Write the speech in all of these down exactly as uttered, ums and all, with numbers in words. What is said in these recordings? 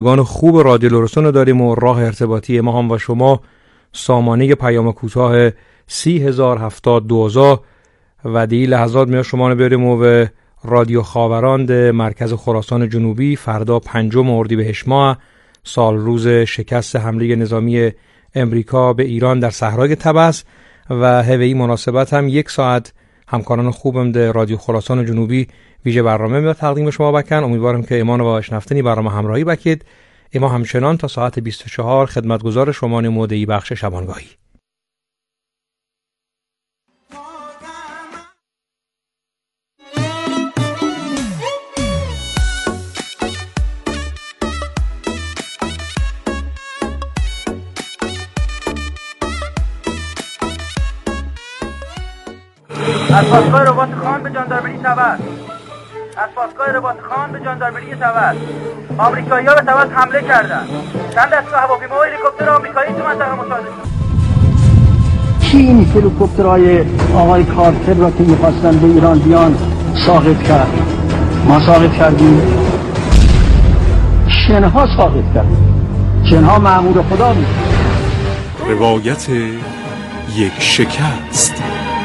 گان خوب رادیو لرستون رو داریم و راه ارتباطی ما هم و شما سامانه پیام کوتاه سی هزار هفتاد دوازده و دی لحظات میاد شما رو بیاریم و به رادیو خاوراند مرکز خراسان جنوبی فردا پنجم اردیبهشت ماه سال روز شکست حمله نظامی امریکا به ایران در صحرای طبس و هویی مناسبت هم یک ساعت همکاران خوبم در رادیو خراسان جنوبی ویژه برنامه میاد تقدیم شما بکن. امیدوارم که ایمان و آشنافتنی برنامه همراهی بکید. اما همچنان تا ساعت بیست و چهار خدمتگزار شما نموده‌ای بخش شبانگاهی. از پاسگاه رباط خان به جاندارمری تبت از پاسگاه رباط خان به جاندارمری تبت آمریکایی‌ها به تبت حمله کردند. چند دسته هواپیما و هلیکوپتر آمریکایی تو منطقه مشاهده شد. کی این هلیکوپترهای آقای کارتر را که می‌خواستن به ایران بیان ساقط کرد؟ ما ساقط کردیم. شنها ساقط کردیم. شنها مأمور خدا بود. روایت یک شکست.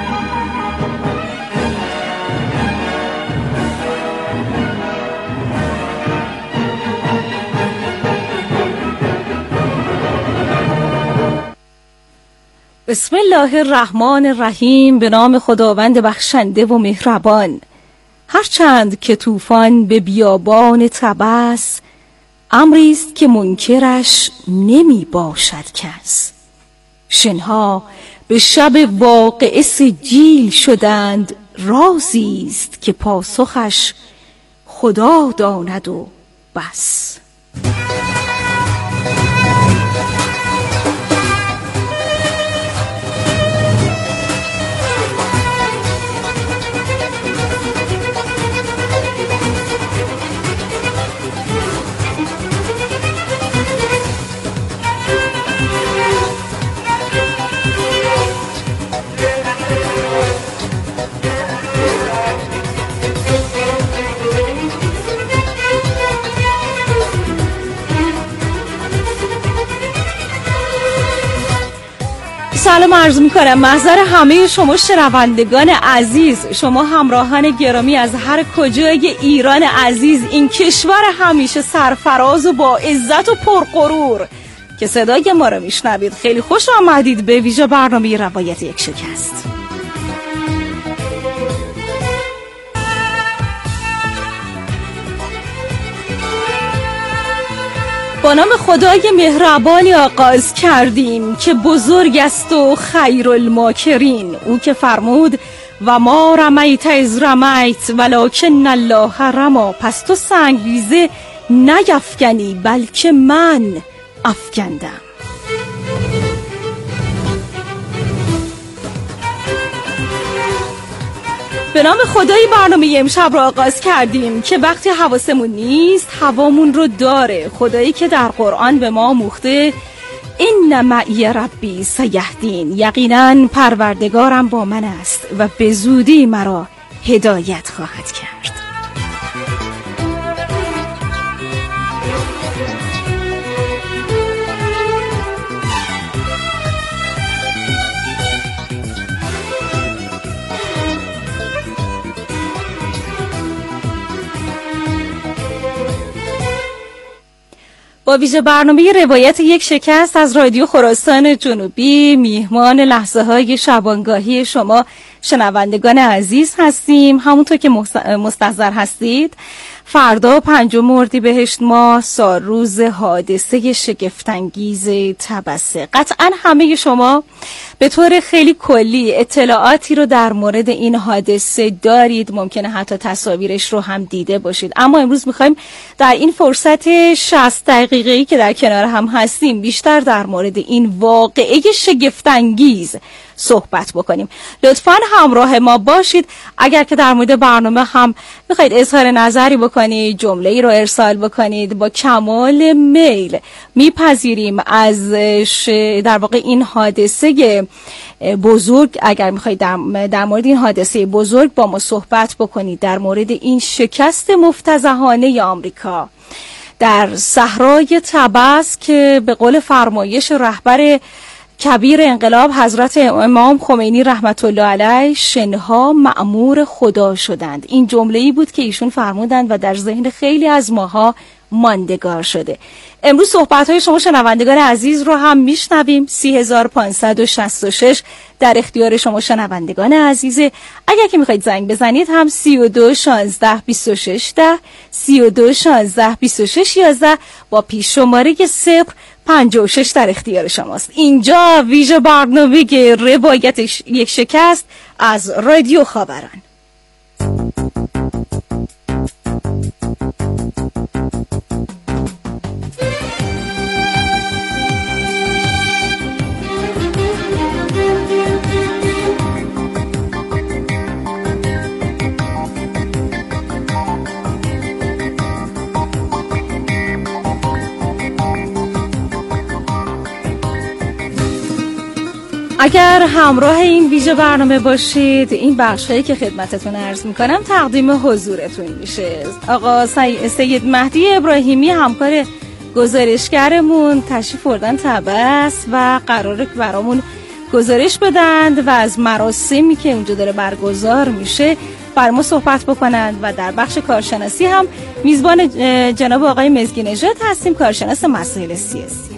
بسم الله الرحمن الرحیم. به نام خداوند بخشنده و مهربان. هرچند که طوفان به بیابان طبس، امری است که منکرش نمی باشد کس. شنها به شب واقعه سجیل شدند، رازی است که پاسخش خدا داند و بس. سلام عرض می کنم محضر همه شما شنوندگان عزیز، شما همراهان گرامی از هر کجای ایران عزیز، این کشور همیشه سرفراز و با عزت و پرغرور که صدای ما رو میشنوید. خیلی خوش آمدید به ویژه برنامه روایت یک شکست. با نام خدای مهربانی آغاز کردیم که بزرگ است و خیر الماکرین. او که فرمود و ما رمیت از رمیت ولکن الله رما، پس تو سنگریزه نیفکنی بلکه من افکندم. به نام خدای برنامه امشب را آغاز کردیم که وقتی حواسمون نیست هوامون رو داره. خدایی که در قرآن به ما آموخته این معی ربی سیهدین، یقینا پروردگارم با من است و به زودی مرا هدایت خواهد کرد. با ویژه برنامه روایت یک شکست از رادیو خراسان جنوبی میهمان لحظه های شبانگاهی شما شنوندگان عزیز هستیم. همونطور که مستحضر هستید فردا پنجم اردیبهشت ماه سال روز حادثه شگفت‌انگیز طبسه. قطعا همه شما به طور خیلی کلی اطلاعاتی رو در مورد این حادثه دارید، ممکنه حتی تصاویرش رو هم دیده باشید، اما امروز میخوایم در این فرصت شصت دقیقه‌ای که در کنار هم هستیم بیشتر در مورد این واقعه شگفت‌انگیز صحبت بکنیم. لطفاً همراه ما باشید. اگر که در مورد برنامه هم میخواید اظهار نظری بکنید، جمله‌ای رو ارسال بکنید، با کمال میل میپذیریم. از در واقع این حادثه بزرگ اگر میخواید در, در مورد این حادثه بزرگ با ما صحبت بکنید، در مورد این شکست مفتضحانه آمریکا در صحرای طبس که به قول فرمایش رهبر کبیر انقلاب حضرت امام خمینی رحمت الله علیه شنها مأمور خدا شدند. این جمله‌ای بود که ایشون فرمودند و در ذهن خیلی از ماها ماندگار شده. امروز صحبت‌های شما شنوندگان عزیز رو هم میشنویم. سی هزار و پانصد و شصت و شش در اختیار شما شنوندگان عزیزه. اگر که میخواید زنگ بزنید هم سی و دو شانزده بیست و شش ده، سی و دو شانزده بیست و شش یازده با پیش شماره صفر پنجاه و شش در اختیار شماست. اینجا ویژه برنامه روایت یک شکست از رادیو خاوران. اگر همراه این ویژه برنامه باشید، این بخشایی که خدمتتون عرض میکنم تقدیم حضورتون میشه. آقا سید مهدی ابراهیمی همکار گزارشگرمون تشریف بردن طبس و قراره که برامون گزارش بدند و از مراسمی که اونجا داره برگزار میشه بر ما صحبت بکنند و در بخش کارشناسی هم میزبان جناب آقای مزگی نژاد هستیم، کارشناس مسائل سیاسی.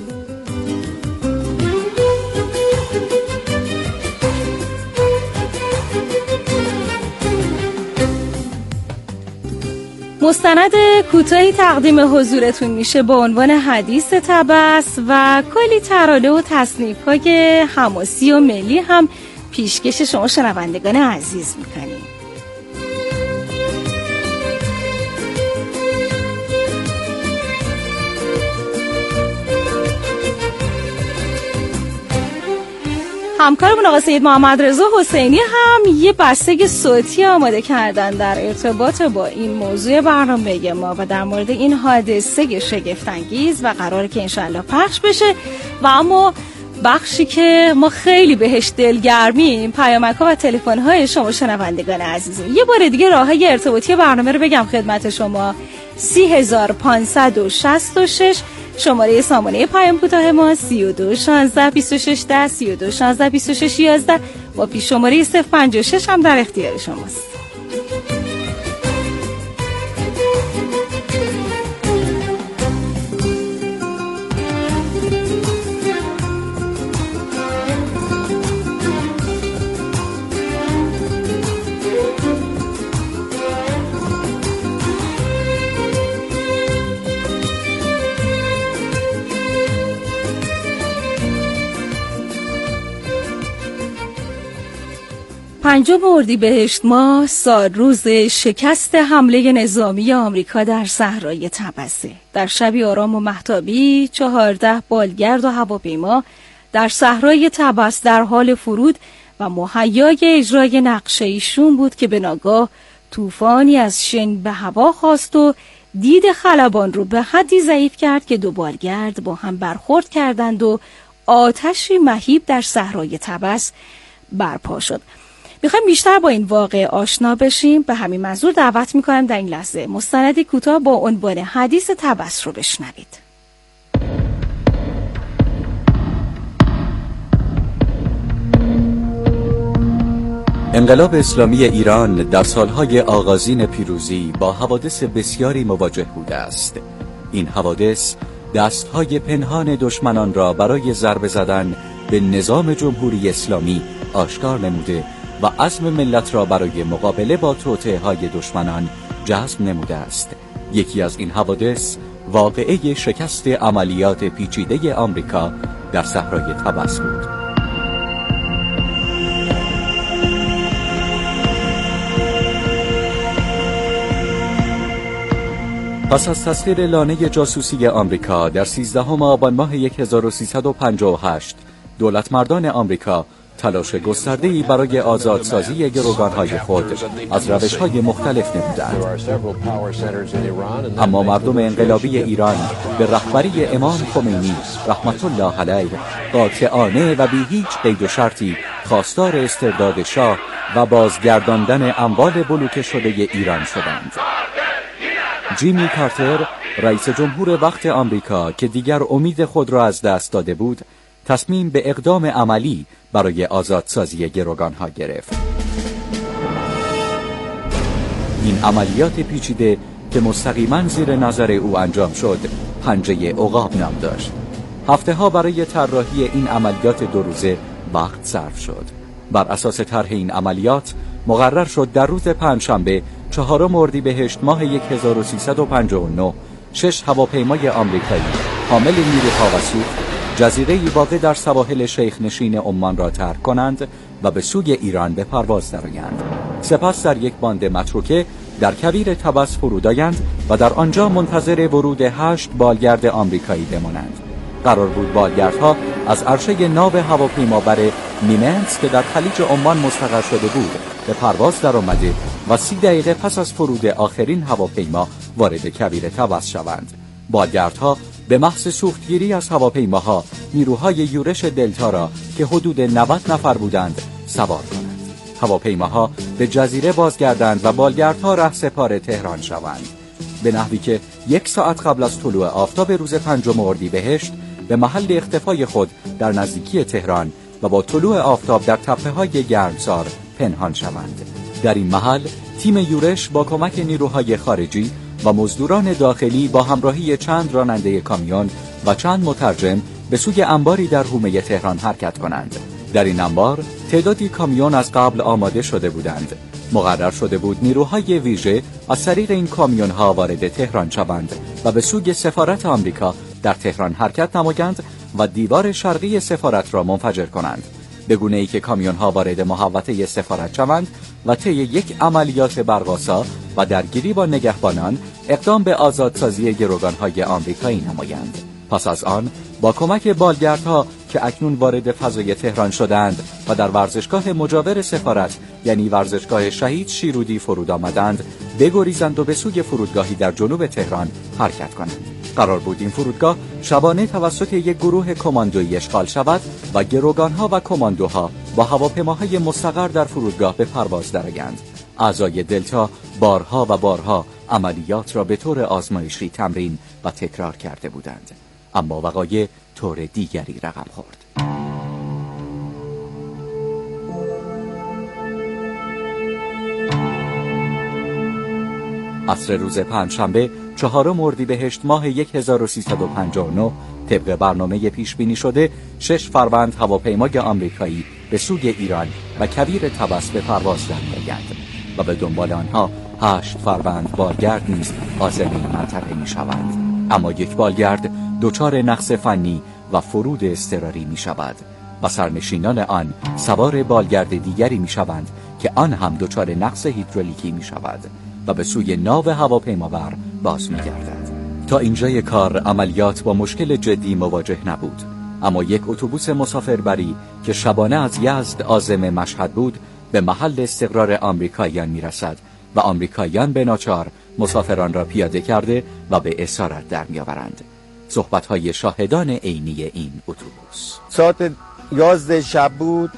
مستند کوتاهی تقدیم حضورتون میشه با عنوان حدیث طبس و کلی ترانه و تصنیف‌های حماسی و ملی هم پیشکش شما شنوندگان عزیز میکنیم. همکارمون آقا سید محمد رضا حسینی هم یه بستگی صوتی آماده کردن در ارتباط با این موضوع برنامه ما و در مورد این حادثه شگفت‌انگیز و قراره که انشالله پخش بشه. و اما بخشی که ما خیلی بهش دلگرمیم، پیامک‌ها و تلفن‌های شما شنوندگان عزیزم. یه بار دیگه راه‌های ارتباطی برنامه رو بگم خدمت شما: سی هزار و پانصد و شصت و شش شماره سامانه پیام کوتاه ما، سی و دو شانزده بیست و شش ده، سی و دو شانزده بیست و شش یازده با پیش شماره صفر پنجاه و شش هم در اختیار شماست. پنجم اردیبهشت ماه سال روز شکست حمله نظامی آمریکا در صحرای طبسه. در شبی آرام و مهتابی چهارده بالگرد و هواپیما در صحرای طبس در حال فرود و مهیای اجرای نقشه ایشون بود که به ناگاه طوفانی از شن به هوا خواست و دید خلبان رو به حدی ضعیف کرد که دو بالگرد با هم برخورد کردند و آتشی مهیب در صحرای طبس برپا شد. میخوایم بیشتر با این واقعه آشنا بشیم. به همین منظور دعوت میکنم در این لحظه مستندی کوتاه با عنوان حدیث طبس رو بشنوید. انقلاب اسلامی ایران در سالهای آغازین پیروزی با حوادث بسیاری مواجه بوده است. این حوادث دستهای پنهان دشمنان را برای ضربه زدن به نظام جمهوری اسلامی آشکار نموده و عزم ملت را برای مقابله با توطئه‌های دشمنان جذب نموده است. یکی از این حوادث واقعه شکست عملیات پیچیده آمریکا در صحرای طبس بود. پس از تسخیر لانه جاسوسی آمریکا در سیزدهم آبان ماه هزار و سیصد و پنجاه و هشت دولت مردان آمریکا تلاش گسترده‌ای برای آزادسازی گروگان‌های خود از روش‌های مختلف نمودند. اما مردم انقلابی ایران به رهبری امام خمینی رحمت الله علیه قاطعانه و بی هیچ قید و شرطی خواستار استرداد شاه و بازگرداندن اموال بلوکه شده ایران شدند. جیمی کارتر رئیس جمهور وقت آمریکا که دیگر امید خود را از دست داده بود، تصمیم به اقدام عملی برای آزادسازی گروگانها گرفت. این عملیات پیچیده که مستقیما زیر نظر او انجام شد، پنجه عقاب نام داشت. هفته ها برای طراحی این عملیات دو روزه وقت صرف شد. بر اساس طرح این عملیات مقرر شد در روز پنجشنبه چهارم اردیبهشت ماه هزار و سیصد و پنجاه و نه شش هواپیمای آمریکایی حامل نیروها و سوخت جزیره‌ای واقع در سواحل شیخ نشین عمان را ترک کنند و به سوی ایران به پرواز درآیند. سپس در یک باند متروکه در کویر طبس فرود آیند و در آنجا منتظر ورود هشت بالگرد آمریکایی بمانند. قرار بود بالگردها از عرشه ناو هواپیمابر نیمنس که در خلیج عمان مستقر شده بود به پرواز درآمده و سی دقیقه پس از فرود آخرین هواپیما وارد کویر طبس شوند. بالگردها به محض سوختگیری از هواپیماها نیروهای یورش دلتا را که حدود نود نفر بودند سوار کنند. هواپیماها به جزیره بازگردند و بالگردها رهسپار تهران شوند، به نحوی که یک ساعت قبل از طلوع آفتاب روز پنجم اردیبهشت به محل اختفای خود در نزدیکی تهران و با طلوع آفتاب در تپه‌های گرمسار پنهان شوند. در این محل تیم یورش با کمک نیروهای خارجی و مزدوران داخلی با همراهی چند راننده کامیون و چند مترجم به سوی انباری در حومه تهران حرکت کنند. در این انبار تعدادی کامیون از قبل آماده شده بودند. مقرر شده بود نیروهای ویژه از طریق این کامیون‌ها وارد تهران شوند و به سوی سفارت آمریکا در تهران حرکت نمایند و دیوار شرقی سفارت را منفجر کنند، به گونه‌ای که کامیون‌ها وارد محوطه سفارت شوند و طی یک عملیات برق‌آسا و درگیری با نگهبانان اقدام به آزادسازی گروگان‌های آمریکایی نمایند. پس از آن با کمک بالگردها که اکنون وارد فضای تهران شدند و در ورزشگاه مجاور سفارت یعنی ورزشگاه شهید شیرودی فرود آمدند، بگریزند و به سوی فرودگاهی در جنوب تهران حرکت کنند. قرار بود این فرودگاه شبانه توسط یک گروه کماندویی اشغال شود و گروگانها و کماندوها با هواپیماهای مستقر در فرودگاه به پرواز درآیند. اعضای دلتا بارها و بارها عملیات را به طور آزمایشی تمرین و تکرار کرده بودند، اما وقایع طور دیگری رقم خورد. عصر روز پنجشنبه چهارم اردیبهشت ماه هزار و سیصد و پنجاه و نه طبق برنامه پیش بینی شده شش فروند هواپیمای آمریکایی به سوی ایران و کویر طبس به پرواز درمی‌آیند و به دنبال آنها هشت فروند بالگرد نیز عازم این منطقه می‌شوند. اما یک بالگرد دچار نقص فنی و فرود اضطراری می‌شود و سرنشینان آن سوار بالگرد دیگری می‌شوند که آن هم دچار نقص هیدرولیکی می‌شود و به سوی ناو هواپیمابر باز می‌گردد. تا اینجای کار عملیات با مشکل جدی مواجه نبود، اما یک اتوبوس مسافربری که شبانه از یزد عازم مشهد بود به محل استقرار آمریکاییان می‌رسد و آمریکاییان به ناچار مسافران را پیاده کرده و به اسارت در می‌آورند. صحبت‌های شاهدان عینی این اتوبوس. ساعت یازده شب بود،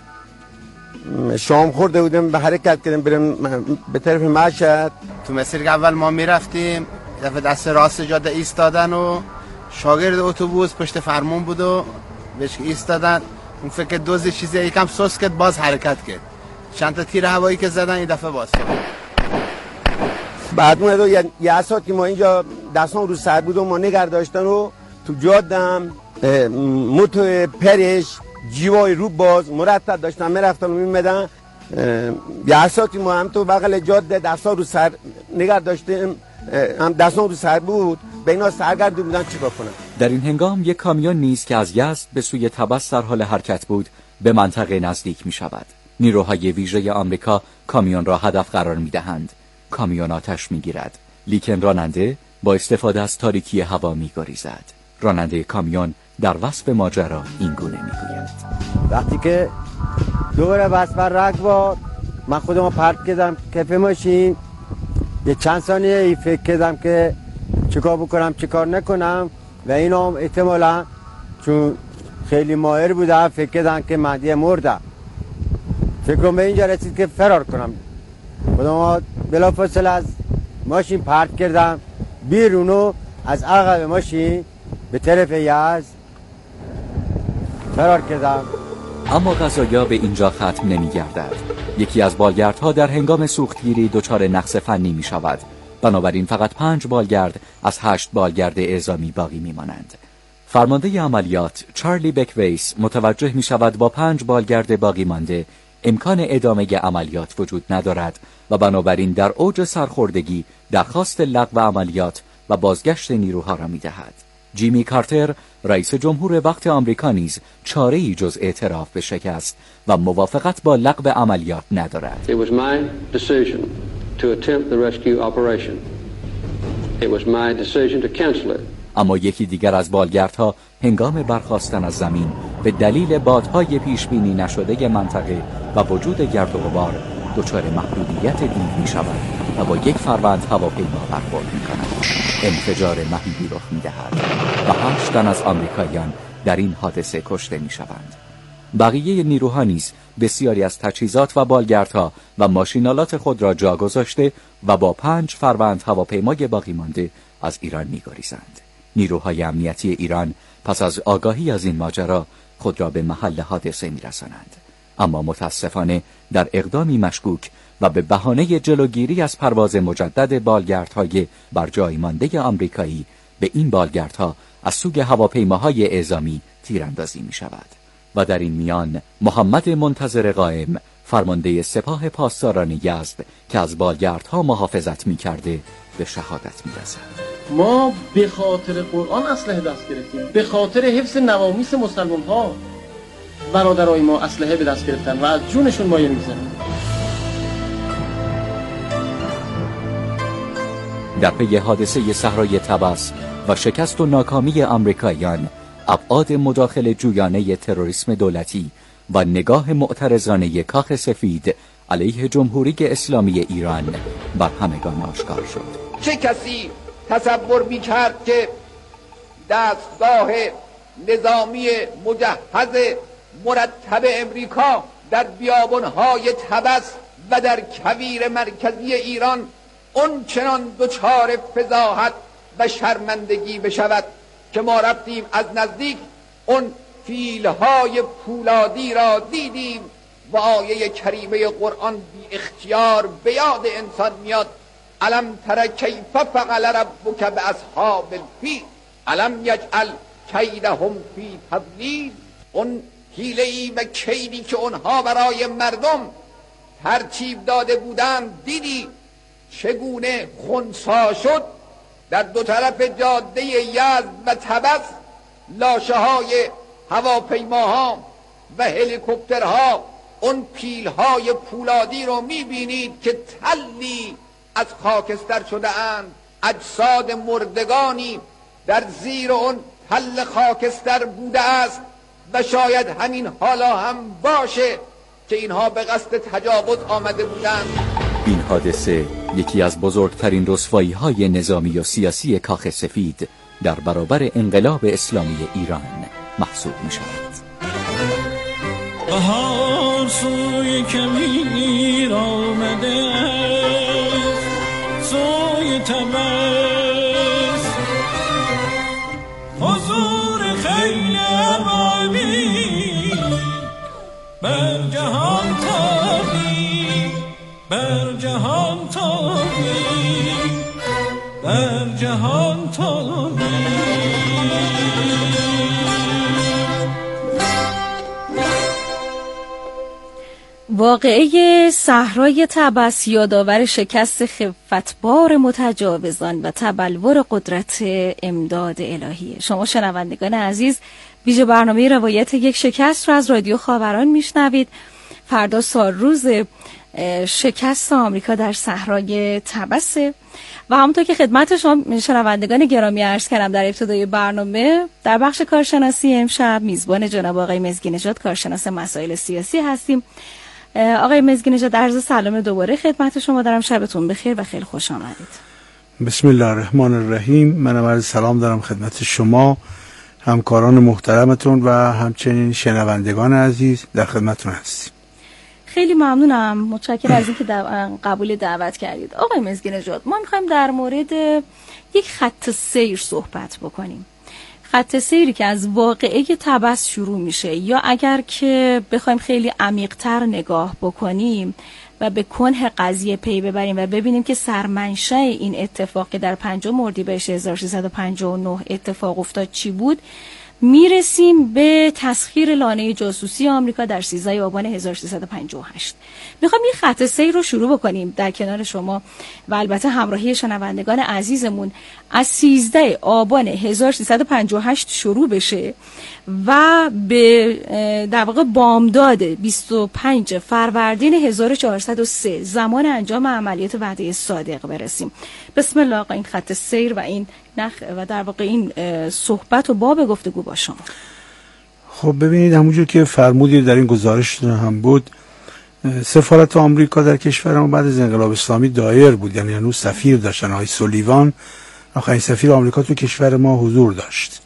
شام خورده بودیم، به حرکت کردیم بریم به طرف مشهد. تو مسیر که اول ما میرفتیم دفعه دست راست جاده ایستادن و شاگرد اتوبوس پشت فرمون بود و بهش ایستادن، اون فکر دوزی چیزی یکم سوس کرد، باز حرکت کرد. چند تا تیر هوایی که زدن این دفعه باز کرد. بعد اون یه, یه ساعت که ما اینجا دستان رو سر بود و ما نگه داشتن و تو جادم موتو پرش جیوای رو باز مرتب داشتن میرفتن و میمدن. یه ساعتی ما هم تو بغل جاده دستان رو سر نگه داشتیم، هم دستان رو سر بود، به اینا سرگرد بودن چیکار کنن. در این هنگام یک کامیون نیز که از یزد به سوی طبس در حال حرکت بود به منطقه نزدیک می شود. نیروهای ویژه آمریکا کامیون را هدف قرار می دهند. کامیون آتش می گیرد، لیکن راننده با استفاده از تاریکی هوا می گریزد. راننده کامیون در وصف ماجرا این گونه می گوید: وقتی که دوباره بس بر رگبار من خودم پرت کردم کف ماشین، یه چند ثانیه ای فکر کردم که چیکار بکنم چیکار نکنم و اینا هم احتمالا چون خیلی ماهر بودم فکر کردم که مهدی مرده. فکرم به اینجا رسید که فرار کنم. خودم بلافاصله از ماشین پرت کردم بیرونو از عقب ماشین به طرف یزد فرار کردم. اما قضایا به اینجا ختم نمی گردد. یکی از بالگردها در هنگام سوختگیری دچار نقص فنی می شود. بنابراین فقط پنج بالگرد از هشت بالگرد اعزامی باقی می مانند. فرمانده عملیات چارلی بکویس متوجه می شود با پنج بالگرد باقی مانده امکان ادامه عملیات وجود ندارد و بنابراین در اوج سرخوردگی درخواست لغو عملیات و بازگشت نیروها را می دهد. جیمی کارتر رئیس جمهور وقت آمریکا نیز چاره‌ای جز اعتراف به شکست و موافقت با لغو عملیات ندارد. It was my decision to attempt the rescue operation. It was my decision to cancel it. اما یکی دیگر از بالگردها هنگام برخاستن از زمین به دلیل بادهای پیشبینی نشده منطقه و وجود گرد و غبار دچار محدودیت دید می شود و با یک فروند هواپیما برخورد می کند. انفجار مهیبی رخ می دهد و هشت تن از آمریکاییان در این حادثه کشته می شوند. بقیه نیروها نیز بسیاری از تجهیزات و بالگردها و ماشینالات خود را جا گذاشته و با پنج فروند هواپیمای باقی مانده از ایران می گریزند. نیروهای امنیتی ایران پس از آگاهی از این ماجرا خود را به محل حادثه می رسانند. اما متاسفانه در اقدامی مشکوک و به بهانه جلوگیری از پرواز مجدد بالگردهای بر جای مانده آمریکایی به این بالگردها از سوی هواپیماهای اعزامی تیراندازی می شود. و در این میان محمد منتظر قائم فرمانده سپاه پاسداران یزد که از بالگردها محافظت می کرده به شهادت می رسد. ما به خاطر قرآن اسلحه دست گرفتیم، به خاطر حفظ نوامیس مسلمان ها برادرای ما اسلحه به دست گرفتن و از جونشون مایه میزنیم. در پی حادثه صحرای طبس و شکست و ناکامی آمریکاییان، ابعاد مداخله جویانه تروریسم دولتی و نگاه معترضانه کاخ سفید علیه جمهوری اسلامی ایران بر همگان آشکار شد. چه کسی تصور می‌کرد که دستگاه نظامی مجهز مرتب امریکا در بیابان‌های طبس و در کویر مرکزی ایران اون چنان دچار فضاحت و شرمندگی بشود که ما رفتیم از نزدیک اون فیلهای پولادی را دیدیم و آیه کریمه قرآن بی اختیار به یاد انسان میاد. الم تر کیف فعل ربک باصحاب الفیل الم یجعل کیدهم فی تضلیل. اون حیله‌ای و کیدی که اونها برای مردم ترتیب داده بودند دیدی چگونه خنثی شد. در دو طرف جاده یزد و طبس لاشه های هواپیماها و هلیکوپترها اون پیلهای پولادی رو میبینید که تلی از خاکستر شده اند. اجساد مردگانی در زیر اون تل خاکستر بوده است و شاید همین حالا هم باشه که اینها به قصد تجاوز آمده بودند. این حادثه یکی از بزرگترین رسوایی‌های نظامی و سیاسی کاخ سفید در برابر انقلاب اسلامی ایران محسوب می‌شود. بهار سوی کمیر آمده سوی طبس حضور خیل ابابیل بر جهان تابی بر جهان تابی بر جهان تابی. واقعه صحرای طبس یادآور شکست خفتبار متجاوزان و تبلور قدرت امداد الهی. شما شنوندگان عزیز ویژه برنامه روایت یک شکست را از رادیو خاوران میشنوید. فردا سال روز شکست آمریکا در صحرای طبس و همونطور که خدمت شما شنوندگان گرامی عرض کردم در ابتدای برنامه، در بخش کارشناسی امشب میزبان جناب آقای مزگی نژاد کارشناس مسائل سیاسی هستیم. آقای مزگی نژاد عرض سلام دوباره خدمت شما دارم. شبتون بخیر و خیلی خوش آمدید. بسم الله الرحمن الرحیم. منم عرض سلام دارم خدمت شما، همکاران محترمتون و همچنین شنوندگان عزیز در خدمتتون هستیم. خیلی ممنونم، متشکرم از اینکه قبول دعوت کردید. آقای مزگی نژاد، ما میخوایم در مورد یک خط سیر صحبت بکنیم. خط سیری که از واقعه طبس شروع میشه، یا اگر که بخوایم خیلی عمیق‌تر نگاه بکنیم و به کنه قضیه پی ببریم و ببینیم که سرمنشأ این اتفاق که در پنجم اردیبهشت هزار و سیصد و پنجاه و نه اتفاق افتاد چی بود، میرسیم به تسخیر لانه جاسوسی آمریکا در سیزده آبان هزار و سیصد و پنجاه و هشت. میخوام این خط سیر رو شروع بکنیم در کنار شما و البته همراهی شنوندگان عزیزمون. از سیزده آبان هزار و سیصد و پنجاه و هشت شروع بشه و به در واقع بامداد بیست و پنج فروردین هزار و چهارصد و سه زمان انجام عملیات وعده صادق برسیم. بسم الله آقا، این خط سیر و این نخ و در واقع این صحبت و باب گفتگو با شما. خب ببینید، همونجور که فرمودید در این گزارش هم بود، سفارت آمریکا در کشور ما بعد از انقلاب اسلامی دایر بود، یعنی هنوز سفیر داشتن. آقای سولیوان آخرین سفیر آمریکا تو کشور ما حضور داشت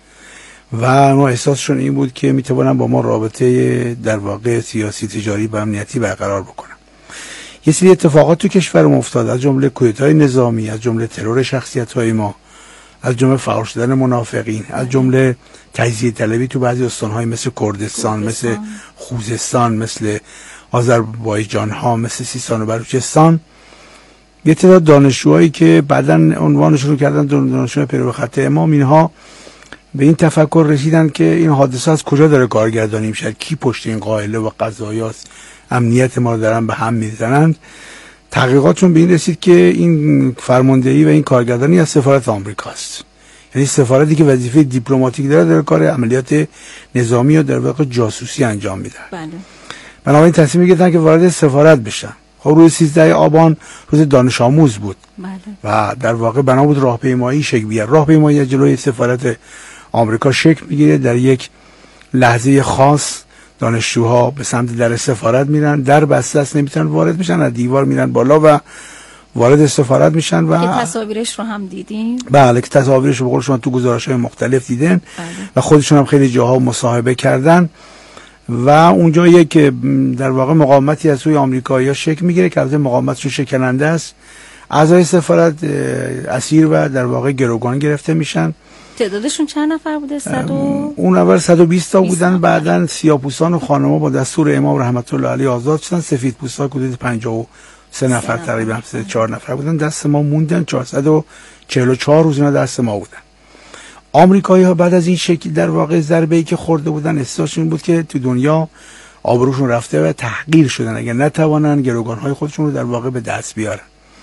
و ما احساسشون این بود که میتونن با ما رابطه در واقع سیاسی، تجاری و امنیتی برقرار بکنن. یه سری اتفاقات تو کشور ما افتاد، از جمله کودتای نظامی، از جمله ترور شخصیت‌های ما، از جمله فعال شدن منافقین، از جمله تجزیه طلبی تو بعضی استان‌های مثل کردستان، مثل خوزستان، مثل آذربایجان ها، مثل سیستان و بلوچستان. یه تعداد دانشجوهایی که بعداً عنوانشون رو کردن دانشجوی پیرو خط امام، اینها به این تفکر رسیدن که این حادثه از کجا داره کارگردانی میشه، کی پشت این قائله و قضایاست، امنیت ما رو دارن به هم میزنند. تحقیقاتشون به این رسید که این فرماندهی و این کارگردانی از سفارت آمریکاست، یعنی سفارتی که وظیفه دیپلماتیک داره داره کار عملیات نظامی و در واقع جاسوسی انجام میده. بله. بنابراین تصمیم گرفتن که وارد سفارت بشن. خب روز سیزده آبان روز دانش آموز بود. بله. و در واقع بنا بود راهپیمایی شکل بگیره. راهپیمایی جلوی سفارت آمریکا شکل میگیره. در یک لحظه خاص دانشجوها به سمت در سفارت میرن، در بسته است، نمیتونن وارد بشن، از دیوار میرن بالا و وارد سفارت میشن. و که تصاویرش رو هم دیدین؟ بله، که تصاویرش رو به قول شما تو گزارش‌های مختلف دیدن. بله. و خودشون هم خیلی جاها مصاحبه کردن و اونجا یک در واقع مقاومتی از سوی آمریکایی‌ها شکل میگیره که البته مقاومتشون شکننده است. اعضای سفارت اسیر و در واقع گروگان گرفته میشن. تعدادشون چند نفر بوده؟ صد و اون اول صد و بیست تا بودن، بعدن سیاه‌پوستان و خانم‌ها با دستور امام رحمت الله علیه آزاد شدن. سفیدپوستا حدود پنجاه و سه نفر تقریبا سه چهار نفر بودن دست ما موندن. چهارصد و چهل و چهار روز اینا دست ما بودن. آمریکایی‌ها بعد از این شکل در واقع ضربه‌ای که خورده بودن احساسشون بود که تو دنیا آبروشون رفته و تحقیر شدن اگر نتوانن گروگان‌های خودشون رو در واقع به دست بیارن.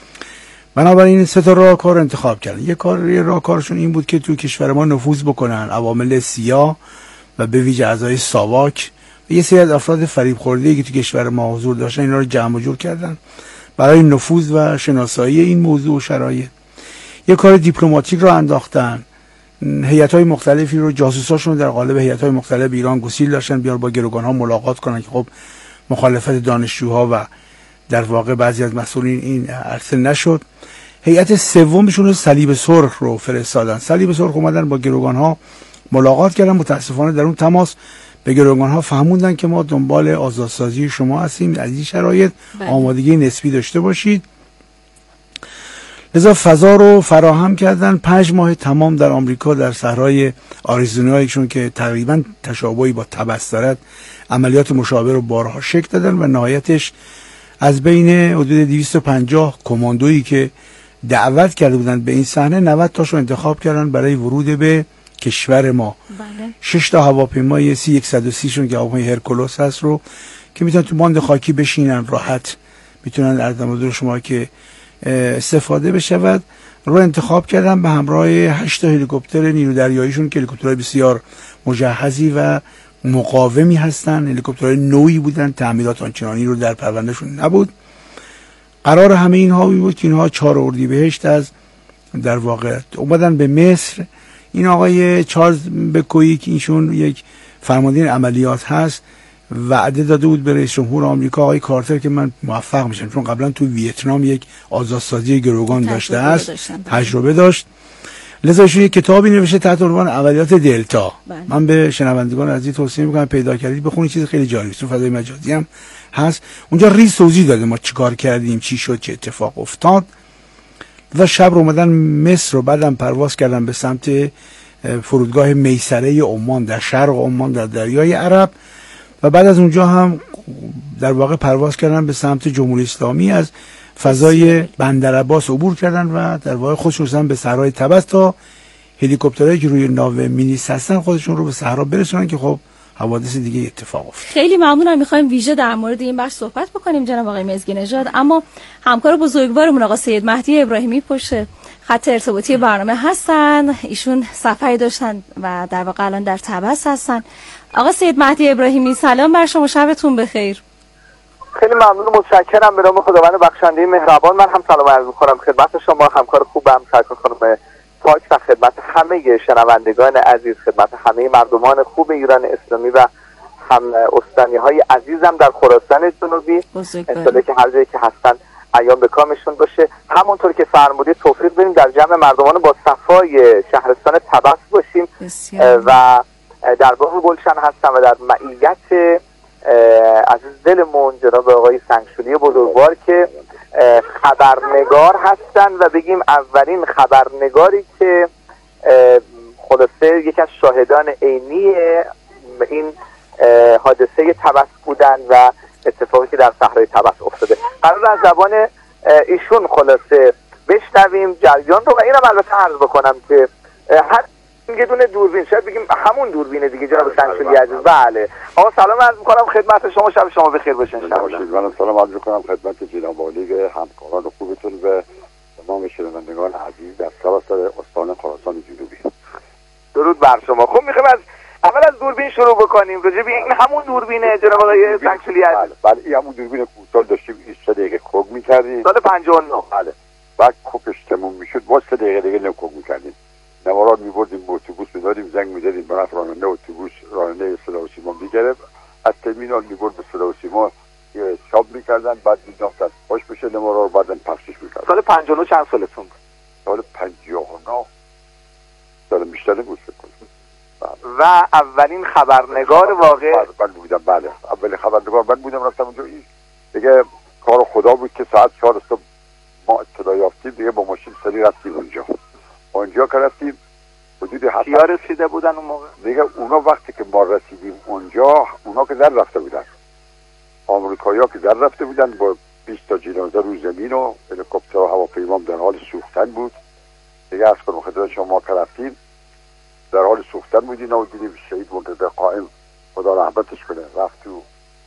بنابراین سه تا راهکار انتخاب کردن. یک کار یه راهکارشون این بود که تو کشور ما نفوذ بکنن عوامل سیاه و به ویژه اعضای ساواک و یه سری از افراد فریب خورده‌ای که تو کشور ما حضور داشتن، اینا رو جمع و جور کردن برای نفوذ و شناسایی این موضوع و شرایط. یه کار دیپلماتیک رو انداختن. هیئت‌های مختلفی رو، جاسوساشون در قالب هیئت‌های مختلف ایران گسیل داشتن بیار با گروگان‌ها ملاقات کنن که خب مخالفت دانشجوها و در واقع بعضی از مسئولین این عرصه نشد. هیئت سومشون رو صلیب سرخ رو فرستادن. صلیب سرخ اومدن با گروگان‌ها ملاقات کردن. متاسفانه در اون تماس به گروگان‌ها فهموندن که ما دنبال آزادسازی شما هستیم، از این شرایط بله. آمادگی نسبی داشته باشید. لذا فضا رو فراهم کردن. پنج ماه تمام در آمریکا در صحرای آریزونایشون که تقریبا تشابهی با تبس دارد عملیات مشابه رو بارها شکل دادن و نهایتش از بین حدود دویست و پنجاه کماندویی که دعوت کرده بودن به این صحنه نود تاشو انتخاب کردن برای ورود به کشور ما. بله. شش تا هواپیمای سی صد و سی شون که هواپیمای هرکولوس هست رو که میتونن تو باند خاکی بشینن راحت، میتونن از دمادور شما که استفاده بشود رو انتخاب کردن به همراه هشت تا هلیکوپتر نیرو دریاییشون که هلیکوپترهای بسیار مجهزی و مقاومی هستن. هلیکوپترهای نوعی بودن، تعمیرات آنچنانی رو در پروندهشون نبود. قرار همه اینها بود که اینها چهار اردیبهشت از در واقع اومدن به مصر. این آقای چارلز بکویی که اینشون یک فرمانده عملیات هست وعده داده بود به رئیس جمهور آمریکا آقای کارتر که من موفق میشم، چون قبلا تو ویتنام یک آزادسازی گروگان داشته است، تجربه داشت. لذا ایشون یک کتابی نوشته تحت عنوان عملیات دلتا. بله. من به شنوندگان عزیز توصیه میکنم پیدا کردید بخونید، چیز خیلی جالبی است. تو فضای مجازی هم هست، اونجا ریز توضیح داده ما چیکار کردیم، چی شد، چه اتفاق افتاد. و شب رو اومدن مصر رو، بعدم پرواز کردن به سمت فرودگاه میسره عمان در شرق عمان در دریای عرب و بعد از اونجا هم در واقع پرواز کردن به سمت جمهوری اسلامی. از فضای بندر عباس عبور کردن و در واقع خودشون رسیدن به صحرای طبس تا هلیکوپترهایی که روی ناو مینیس هستن خودشون رو به صحرا برسونن که خب حوادث دیگه اتفاق افتاد. خیلی ممنونم. می‌خوایم ویژه در مورد این بحث صحبت بکنیم جناب آقای مزگی نژاد، اما همکار بزرگوارمون آقا سید مهدی ابراهیمی پشت خط ارتباطی برنامه هستن. ایشون سفری داشتن و در واقع الان در طبس هستن. آقا سید مهدی ابراهیمی سلام بر شما، شبتون بخیر. خیلی ممنون و متشکرم. به نام خداوند بخشنده مهربان من هم سلام عرض می‌کنم خدمت شما همکار خوبم سرکار خانم پاک و خدمت همه شنوندگان عزیز، خدمت همه مردمان خوب ایران اسلامی و هم استانی‌های عزیزم در خراسان جنوبی. انشالله که هر جایی که هستن ایام به کامشون باشه. همونطور که فرمودید توفیق بدیم در جمع مردمان با صفای شهرستان طبس باشیم و در باغ گلشن هستم و در معیت عزیز دلمون جناب آقای سنگشوری بزرگوار که خبرنگار هستن و بگیم اولین خبرنگاری که خلاصه یکی از شاهدان عینی این حادثه طبس بودن و اتفاقی که در صحرای طبس افتاده. قرار از زبان ایشون خلاصه بشنویم جریان رو و اینم البته عرض بکنم که هر یه دونه دوربین، شاید بگیم همون دوربینه دیگه جناب سنگشوری عزیز. بله آقا سلام عرض می‌کنم خدمت شما، شب شما بخیر باشه ان شاء الله. من سلام عرض می‌کنم خدمت جناب عالی همکاران خوبتون و تمام شنوندگان عزیز در سراسر استان خراسان جنوبی. درود بر شما. خب می‌خوایم از اول از دوربین شروع بکنیم. راجع به این همون دوربینه جناب آقای سنگشوری عزیز. بله این همون دوربین کوتاه داشتیم بیست دقیقه کوک می‌کردیم سال پنجاه و نه. بله بعد کوکش تموم می‌شد باز سه دقیقه دیگه نکوک می‌کردیم. نوارات می‌بردیم به اتوبوس می‌دادیم، زنگ می‌زدیم برای راننده اتوبوس، راننده صدا و سیما می‌گرفت از ترمینال می‌برد به صدا و سیما چاپ می‌کردن، بعد می‌داختن خوش بشه نوارا رو بعدن پخشش می‌کردن. سال پنجاه و نه چند سالتون بود؟ سال پنجاه و نه سال بیشتر بود فکر کنم. و اولین خبرنگار واقع من بودم. بله اولین خبرنگار من بودم. رفتم اونجا دیگه کار خدا بود که ساعت چهار صبح ما اطلاع یافتیم دیگه با ماشین سری رفتیم اونجا. اونجا که رفتیم حدود هفت کیا رسیده بودن اون موقع؟ دیگه اونا وقتی که ما رسیدیم اونجا اونا که در رفته بودن، آمریکایی‌ها که در رفته بودن با بیست تا جنازه رو زمین و هلیکوپتر و هواپیما در حال سوختن بود. دیگه از کنم خدمت شما که رفتیم در حال سوختن بودیم و دیدیم شهید منتظر قائم خدا رحمتش کنه رفت تو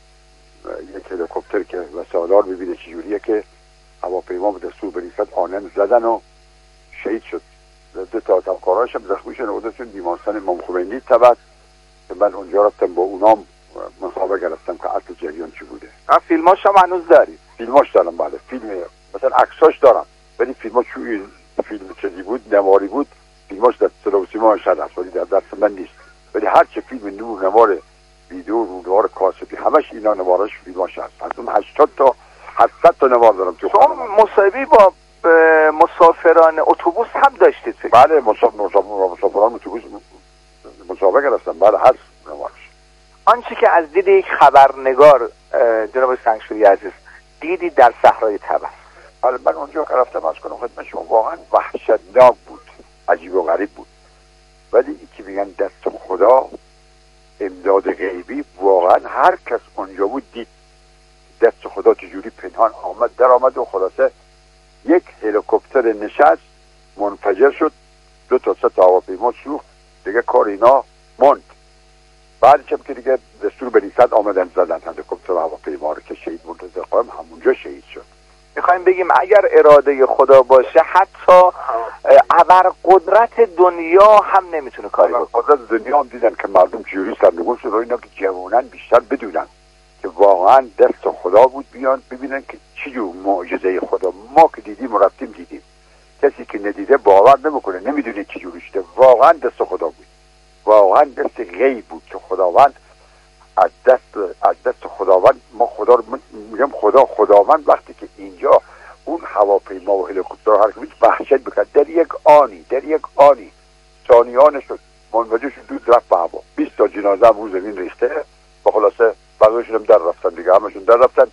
یک هلیکوپتر که وسایل‌ها رو ببینه چجوریه که هواپیما به دستور بریست آنن زدن و شهید شد. دو تا همکاراش هم زخمی شدن و بردشون بیمارستان امام خمینی طبس که من اونجا رفتم با اونام مصاحبه گرفتم که اصل جریان چی بوده. ها فیلماش هم هنوز داری؟ فیلماش دارم بله. فیلم مثلا عکساش دارم ولی فیلماش چوی فیلم چیزی بود نواری بود، فیلماش در تلویزیون شد است ولی در دست من نیست. ولی هر چه فیلم نور نوار ویدیو رو نوار کاستی همش اینا نواراش فیلماش هست. از اون هشتاد تا هشتصد تا نوار دارم تو. شما مصاحبه با مسافران اتوبوس هم داشتید؟ بله مسافران اتوبوس مسابقه گرفتم. بله هر نوارش. آنچه که از دید یک خبرنگار جناب سنگشوری عزیز دیدی در صحرای طبس. بله من اونجا که رفتم از کنم خدمت شما واقعا وحشتناک بود، عجیب و غریب بود. ولی این که میگن دست خدا امداد غیبی، واقعا هر کس اونجا بود دید دست خدا چجوری پنهان آمد در آمد و خلاصه یک هلیکوپتر نشست منفجر شد، دو تا سه تا هواپیما سوخت، دیگه کار اینا ماند. بعد چه که دیگه دستور به ریست آمدن زدن هلیکوپتر و هواپیما رو که شهید منتظر قائم همونجا شهید شد. میخوایم بگیم اگر اراده خدا باشه حتی ابر قدرت دنیا هم نمیتونه کاری بکنه. قدرت دنیا هم دیدن که مردم چجوری سرنگون شد و اینا که جوانان بیشتر بدونن که واقعا دست خدا بود، بیان ببینن که چجور معجزه خدا. ما که دیدیم و رفتیم دیدیم، کسی که ندیده باور نمیکنه، نمیدونه چجوری شده. واقعا دست خدا بود، واقعا دست غیب بود که خداوند از دست از دست خداوند ما خدا رو میگم خدا خداوند وقتی که اینجا اون هواپیما و هلیکوپتر هر که وحشت بکرد. در یک آنی در یک آنی ثانیانه شد منفجر شد، دود رفت به هوا. بیست تا جنازه هم رو زمین ریخته و خلاصه بقیه‌شون هم در رفتن دیگه، همشون در رفتن.